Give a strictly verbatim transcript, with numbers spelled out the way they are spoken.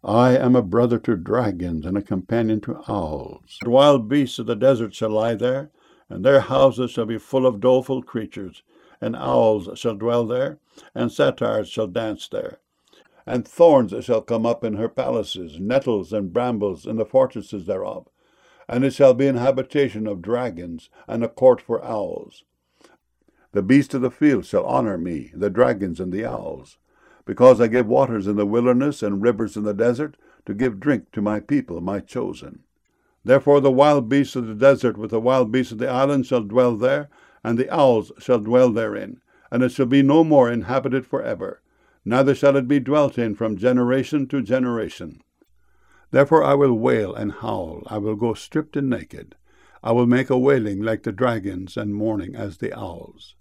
I am a brother to dragons and a companion to owls. The wild beasts of the desert shall lie there, and their houses shall be full of doleful creatures, and owls shall dwell there, and satyrs shall dance there. And thorns shall come up in her palaces, nettles and brambles in the fortresses thereof. And it shall be an habitation of dragons, and a court for owls. The beasts of the field shall honor me, the dragons and the owls, because I give waters in the wilderness and rivers in the desert, to give drink to my people, my chosen. Therefore the wild beasts of the desert with the wild beasts of the islands shall dwell there, and the owls shall dwell therein, and it shall be no more inhabited for ever, neither shall it be dwelt in from generation to generation. Therefore I will wail and howl, I will go stripped and naked. I will make a wailing like the dragons, and mourning as the owls.